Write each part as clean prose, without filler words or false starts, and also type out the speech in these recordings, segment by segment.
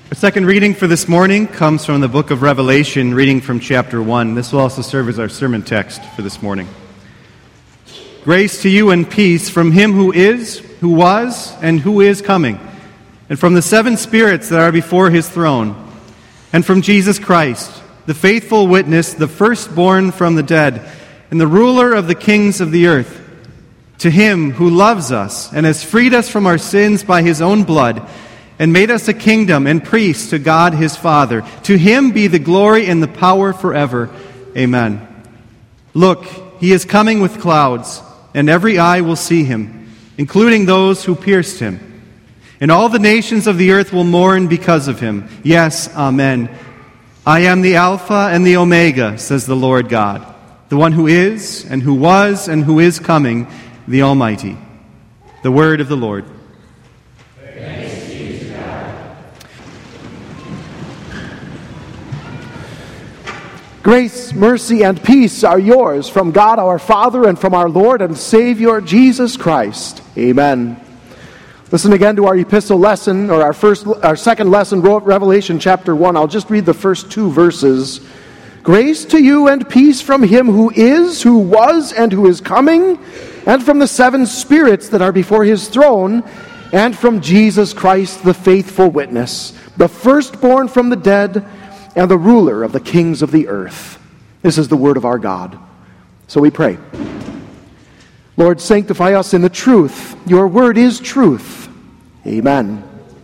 Our second reading for this morning comes from the book of Revelation, reading from chapter 1. This will also serve as our sermon text for this morning. Grace to you and peace from him who is, who was, and who is coming, and from the seven spirits that are before his throne, and from Jesus Christ, the faithful witness, the firstborn from the dead, and the ruler of the kings of the earth. To him who loves us and has freed us from our sins by his own blood, and made us a kingdom and priests to God his Father. To him be the glory and the power forever. Amen. Look, he is coming with clouds, and every eye will see him, including those who pierced him. And all the nations of the earth will mourn because of him. Yes, amen. I am the Alpha and the Omega, says the Lord God, the one who is, and who was, and who is coming, the Almighty. The word of the Lord. Grace, mercy, and peace are yours from God our Father and from our Lord and Savior Jesus Christ. Amen. Listen again to our epistle lesson, or our second lesson, Revelation chapter 1. I'll just read the first two verses. Grace to you and peace from him who is, who was, and who is coming, and from the seven spirits that are before his throne, and from Jesus Christ, the faithful witness, the firstborn from the dead, and the ruler of the kings of the earth. This is the word of our God. So we pray. Lord, sanctify us in the truth. Your word is truth. Amen.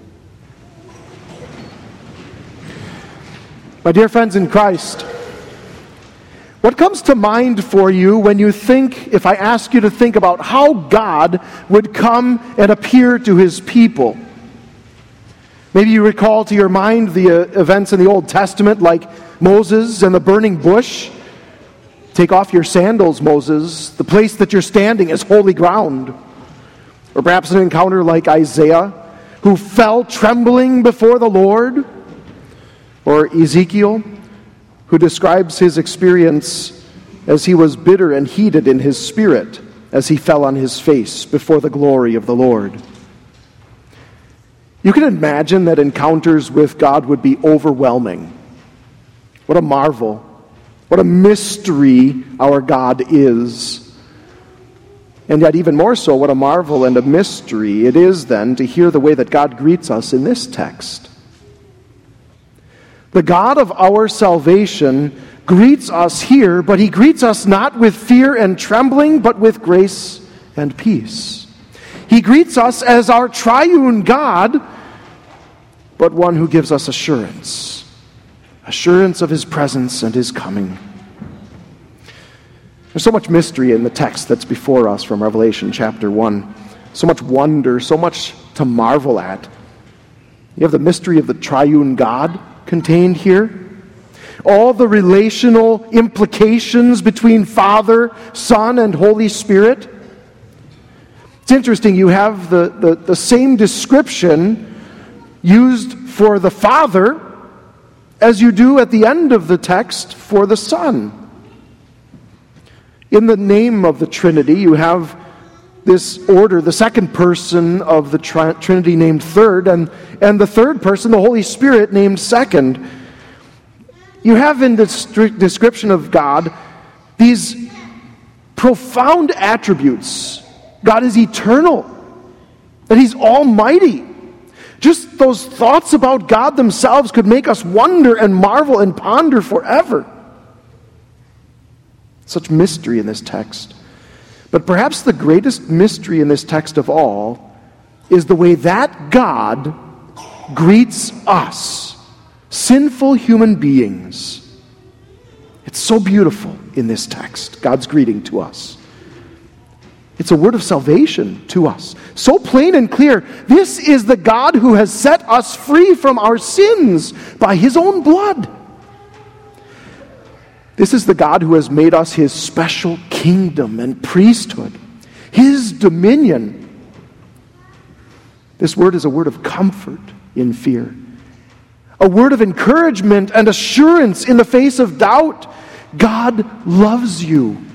My dear friends in Christ, what comes to mind for you when you think, if I ask you to think about how God would come and appear to his people? Maybe you recall to your mind the events in the Old Testament, like Moses and the burning bush. Take off your sandals, Moses. The place that you're standing is holy ground. Or perhaps an encounter like Isaiah, who fell trembling before the Lord. Or Ezekiel, who describes his experience as he was bitter and heated in his spirit as he fell on his face before the glory of the Lord. You can imagine that encounters with God would be overwhelming. What a marvel. What a mystery our God is. And yet even more so, what a marvel and a mystery it is then to hear the way that God greets us in this text. The God of our salvation greets us here, but he greets us not with fear and trembling, but with grace and peace. He greets us as our triune God, but one who gives us assurance of his presence and his coming. There's so much mystery in the text that's before us from Revelation chapter 1. So much wonder, so much to marvel at. You have the mystery of the triune God contained here. All the relational implications between Father, Son, and Holy Spirit. It's interesting, you have the same description used for the Father as you do at the end of the text for the Son. In the name of the Trinity, you have this order, the second person of the Trinity named third, and the third person, the Holy Spirit, named second. You have in this description of God these profound attributes. God is eternal, that he's almighty. Just those thoughts about God themselves could make us wonder and marvel and ponder forever. Such mystery in this text. But perhaps the greatest mystery in this text of all is the way that God greets us, sinful human beings. It's so beautiful in this text, God's greeting to us. It's a word of salvation to us. So plain and clear. This is the God who has set us free from our sins by his own blood. This is the God who has made us his special kingdom and priesthood, his dominion. This word is a word of comfort in fear, a word of encouragement and assurance in the face of doubt. God loves you.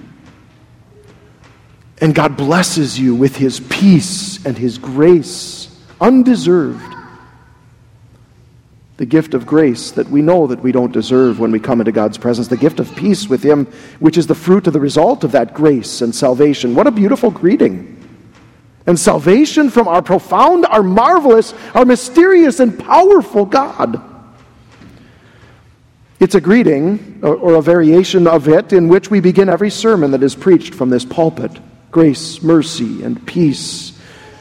And God blesses you with his peace and his grace, undeserved. the gift of grace that we know that we don't deserve when we come into God's presence, the gift of peace with Him, which is the fruit of the result of that grace and salvation. What a beautiful greeting. And salvation from our profound, our marvelous, our mysterious and powerful God. It's a greeting, or a variation of it, in which we begin every sermon that is preached from this pulpit. Grace, mercy, and peace.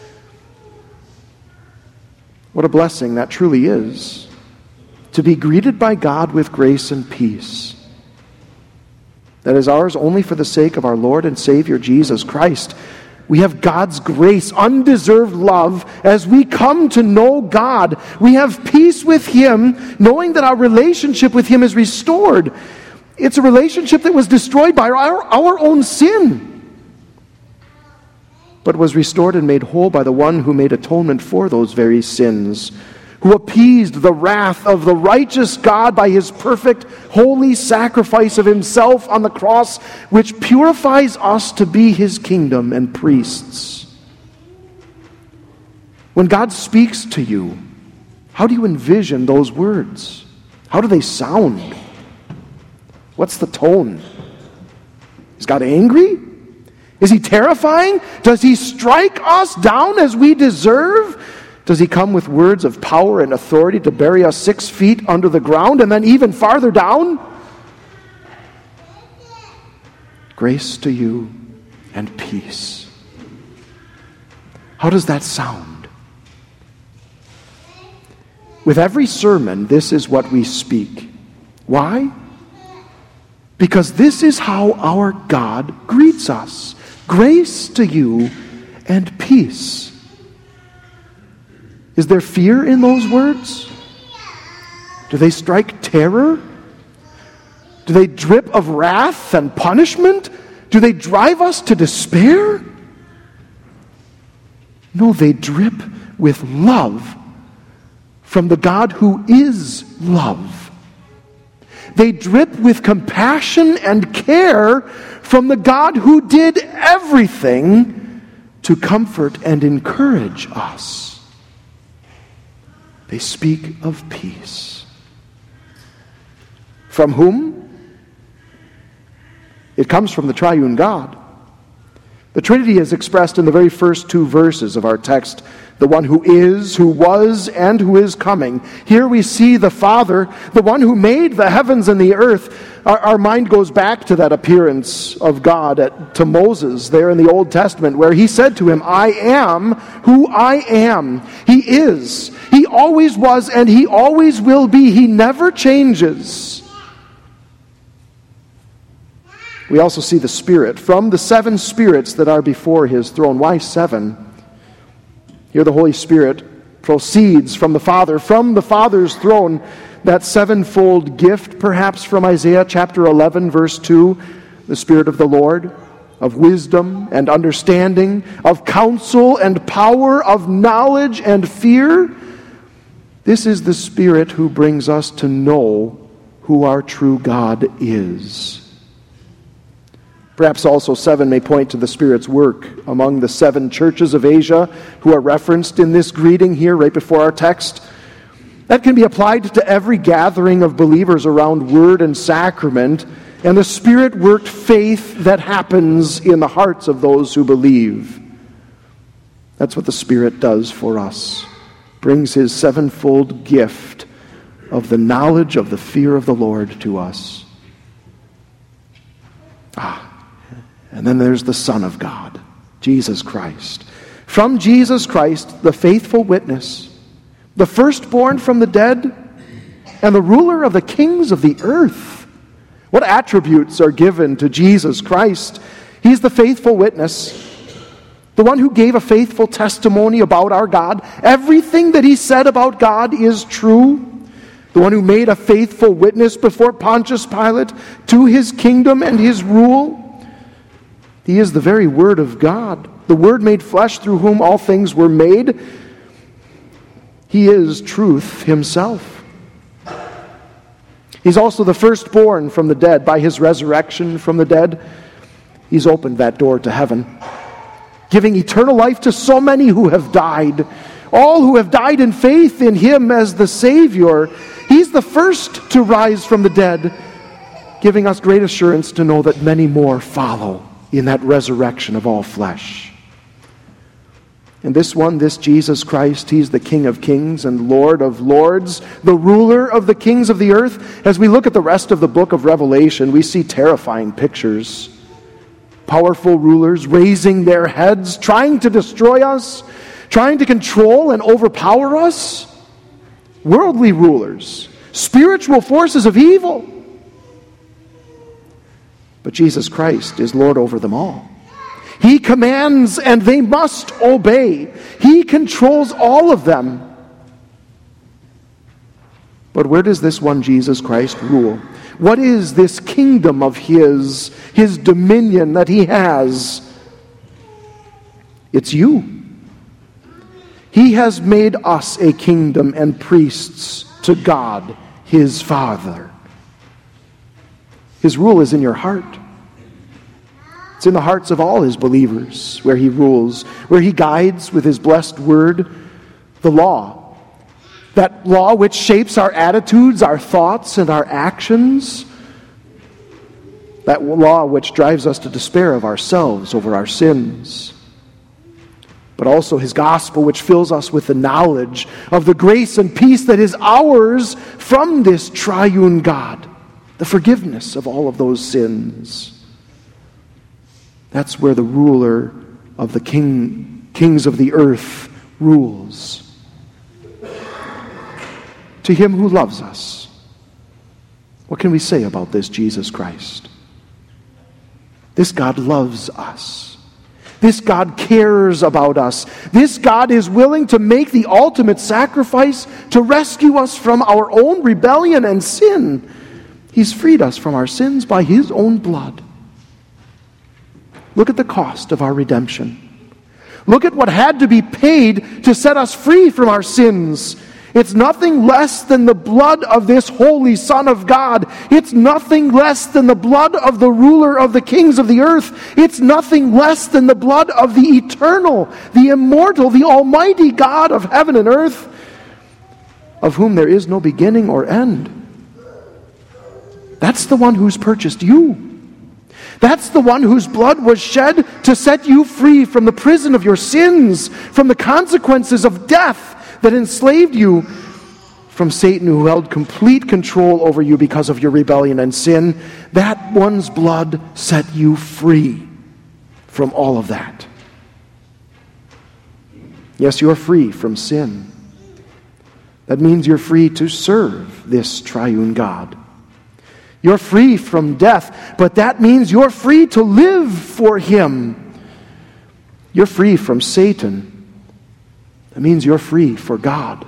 What a blessing that truly is, to be greeted by God with grace and peace. That is ours only for the sake of our Lord and Savior Jesus Christ. We have God's grace, undeserved love, as we come to know God. We have peace with Him, knowing that our relationship with Him is restored. It's a relationship that was destroyed by our own sin, but was restored and made whole by the one who made atonement for those very sins, who appeased the wrath of the righteous God by His perfect, holy sacrifice of Himself on the cross, which purifies us to be His kingdom and priests. When God speaks to you, how do you envision those words? How do they sound? What's the tone? Is God angry? Is He terrifying? Does He strike us down as we deserve? Does He come with words of power and authority to bury us 6 feet under the ground and then even farther down? Grace to you and peace. How does that sound? With every sermon, this is what we speak. Why? Because this is how our God greets us. Grace to you and peace. Is there fear in those words? Do they strike terror? Do they drip of wrath and punishment? Do they drive us to despair? No, they drip with love from the God who is love. They drip with compassion and care from the God who did everything to comfort and encourage us. They speak of peace. From whom? It comes from the triune God. The Trinity is expressed in the very first 2 verses of our text. The one who is, who was, and who is coming. Here we see the Father, the one who made the heavens and the earth. Our mind goes back to that appearance of God to Moses there in the Old Testament, where He said to him, I am who I am. He is. He always was and He always will be. He never changes. We also see the Spirit. From the 7 spirits that are before His throne. Why 7? Here the Holy Spirit proceeds from the Father, from the Father's throne, that 7-fold gift, perhaps from Isaiah chapter 11, verse 2, the Spirit of the Lord, of wisdom and understanding, of counsel and power, of knowledge and fear. This is the Spirit who brings us to know who our true God is. Perhaps also 7 may point to the Spirit's work among the 7 churches of Asia who are referenced in this greeting here right before our text. That can be applied to every gathering of believers around word and sacrament, and the Spirit-worked faith that happens in the hearts of those who believe. That's what the Spirit does for us. Brings His 7-fold gift of the knowledge of the fear of the Lord to us. And then there's the Son of God, Jesus Christ. From Jesus Christ, the faithful witness, the firstborn from the dead, and the ruler of the kings of the earth. What attributes are given to Jesus Christ? He's the faithful witness, the one who gave a faithful testimony about our God. Everything that He said about God is true. The one who made a faithful witness before Pontius Pilate to His kingdom and His rule. He is the very Word of God, the Word made flesh through whom all things were made. He is truth Himself. He's also the firstborn from the dead. By His resurrection from the dead, He's opened that door to heaven, giving eternal life to so many who have died. all who have died in faith in him as the Savior. He's the first to rise from the dead, giving us great assurance to know that many more follow in that resurrection of all flesh. And this Jesus Christ, he's the King of kings and Lord of lords, the ruler of the kings of the earth. As we look at the rest of the book of Revelation, we see terrifying pictures. Powerful rulers raising their heads, trying to destroy us, trying to control and overpower us. Worldly rulers, spiritual forces of evil. But Jesus Christ is Lord over them all. He commands and they must obey. He controls all of them. But where does this one Jesus Christ rule? What is this kingdom of his dominion that he has? It's you. He has made us a kingdom and priests to God, his Father. His rule is in your heart. It's in the hearts of all his believers where he rules, where he guides with his blessed word, the law. That law which shapes our attitudes, our thoughts, and our actions. That law which drives us to despair of ourselves over our sins. But also his gospel which fills us with the knowledge of the grace and peace that is ours from this triune God. The forgiveness of all of those sins. That's where the ruler of the kings of the earth rules. To him who loves us, what can we say about this Jesus Christ? This God loves us. This God cares about us. This God is willing to make the ultimate sacrifice to rescue us from our own rebellion and sin. He's freed us from our sins by his own blood. Look at the cost of our redemption. Look at what had to be paid to set us free from our sins. It's nothing less than the blood of this holy Son of God. It's nothing less than the blood of the ruler of the kings of the earth. It's nothing less than the blood of the eternal, the immortal, the almighty God of heaven and earth, of whom there is no beginning or end. That's the one who's purchased you. That's the one whose blood was shed to set you free from the prison of your sins, from the consequences of death that enslaved you, from Satan who held complete control over you because of your rebellion and sin. That one's blood set you free from all of that. Yes, you're free from sin. That means you're free to serve this triune God. You're free from death, but that means you're free to live for him. You're free from Satan. That means you're free for God.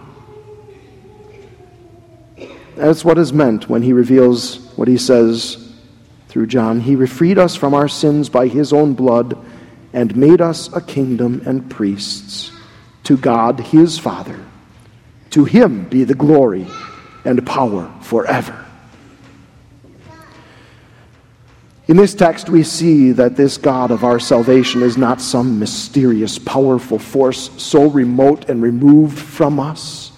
That's what is meant when he reveals what he says through John. He freed us from our sins by his own blood and made us a kingdom and priests to God his Father. To him be the glory and power forever. In this text, we see that this God of our salvation is not some mysterious, powerful force so remote and removed from us.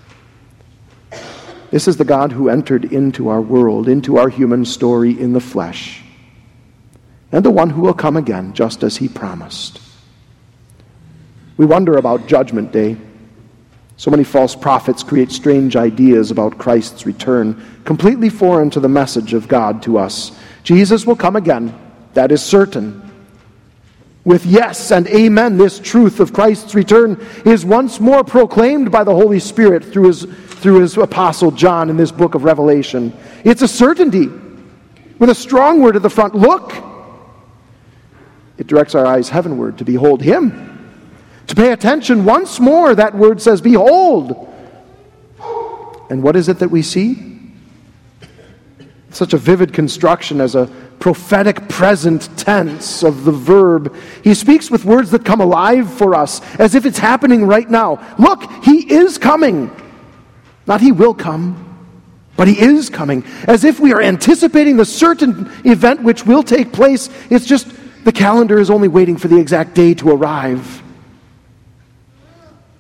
This is the God who entered into our world, into our human story in the flesh, and the one who will come again, just as he promised. We wonder about Judgment Day. So many false prophets create strange ideas about Christ's return, completely foreign to the message of God to us. Jesus will come again. That is certain. With yes and amen, this truth of Christ's return is once more proclaimed by the Holy Spirit through his apostle John in this book of Revelation. It's a certainty with a strong word at the front. Look! It directs our eyes heavenward to behold him. To pay attention once more, that word says, behold. And what is it that we see? Such a vivid construction as a prophetic present tense of the verb. He speaks with words that come alive for us, as if it's happening right now. Look, he is coming. Not he will come, but he is coming. As if we are anticipating the certain event which will take place. It's just the calendar is only waiting for the exact day to arrive.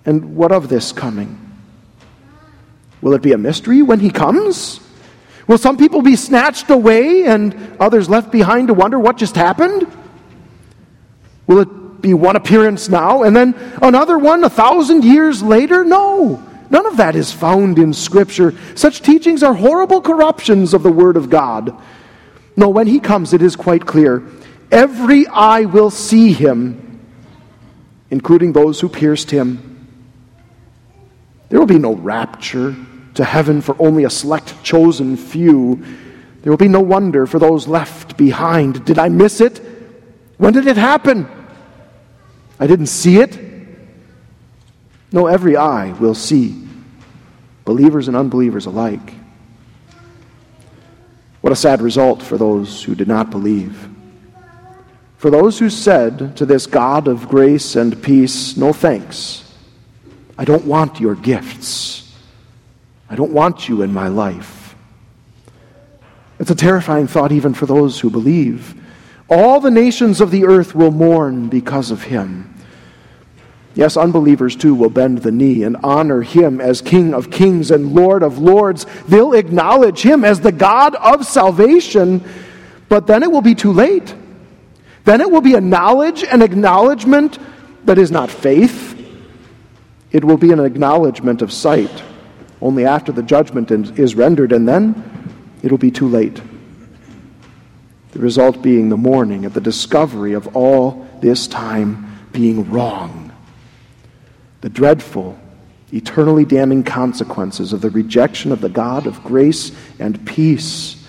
And what of this coming? Will it be a mystery when he comes? Will some people be snatched away and others left behind to wonder what just happened? Will it be one appearance now and then another one 1,000 years later? No, none of that is found in Scripture. Such teachings are horrible corruptions of the Word of God. No, when he comes, it is quite clear. Every eye will see him, including those who pierced him. There will be no rapture to heaven for only a select chosen few. There will be no wonder for those left behind. Did I miss it? When did it happen? I didn't see it. No, every eye will see, believers and unbelievers alike. What a sad result for those who did not believe. For those who said to this God of grace and peace, no thanks. I don't want your gifts. I don't want you in my life. It's a terrifying thought even for those who believe. All the nations of the earth will mourn because of him. Yes, unbelievers too will bend the knee and honor him as King of kings and Lord of lords. They'll acknowledge him as the God of salvation, but then it will be too late. Then it will be a knowledge and acknowledgement that is not faith. It will be an acknowledgement of sight only after the judgment is rendered, and then it will be too late. The result being the mourning at the discovery of all this time being wrong. The dreadful, eternally damning consequences of the rejection of the God of grace and peace.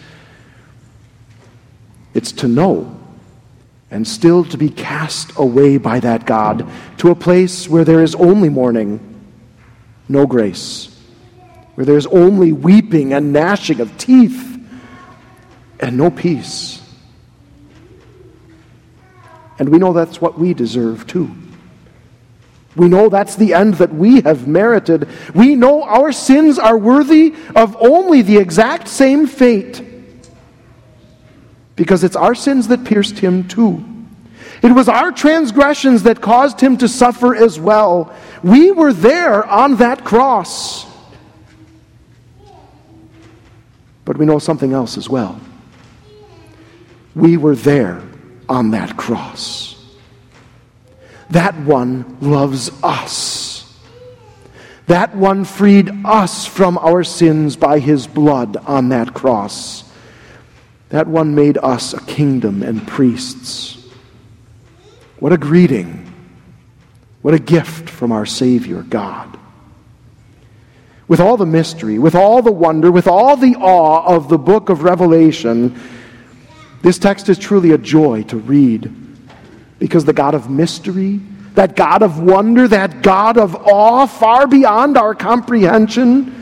It's to know and still to be cast away by that God to a place where there is only mourning, no grace, where there is only weeping and gnashing of teeth and no peace. And we know that's what we deserve too. We know that's the end that we have merited. We know our sins are worthy of only the exact same fate, because it's our sins that pierced him too. It was our transgressions that caused him to suffer as well. We were there on that cross. But we know something else as well. We were there on that cross. That one loves us. That one freed us from our sins by his blood on that cross. That one made us a kingdom and priests. What a greeting. What a gift from our Savior God. With all the mystery, with all the wonder, with all the awe of the book of Revelation, this text is truly a joy to read, because the God of mystery, that God of wonder, that God of awe far beyond our comprehension,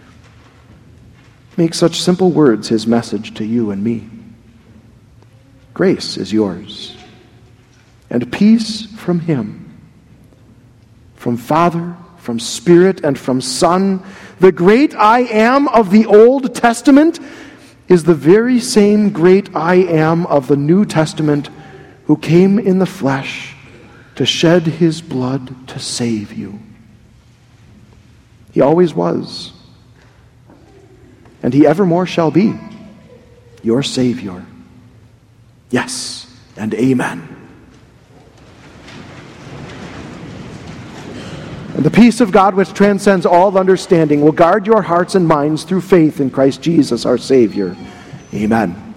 makes such simple words his message to you and me. Grace is yours, and peace from him, from Father, from Spirit, and from Son. The great I am of the Old Testament is the very same great I am of the New Testament, who came in the flesh to shed his blood to save you. He always was, and he evermore shall be your Savior. Yes, and amen. And the peace of God, which transcends all understanding, will guard your hearts and minds through faith in Christ Jesus our Savior. Amen.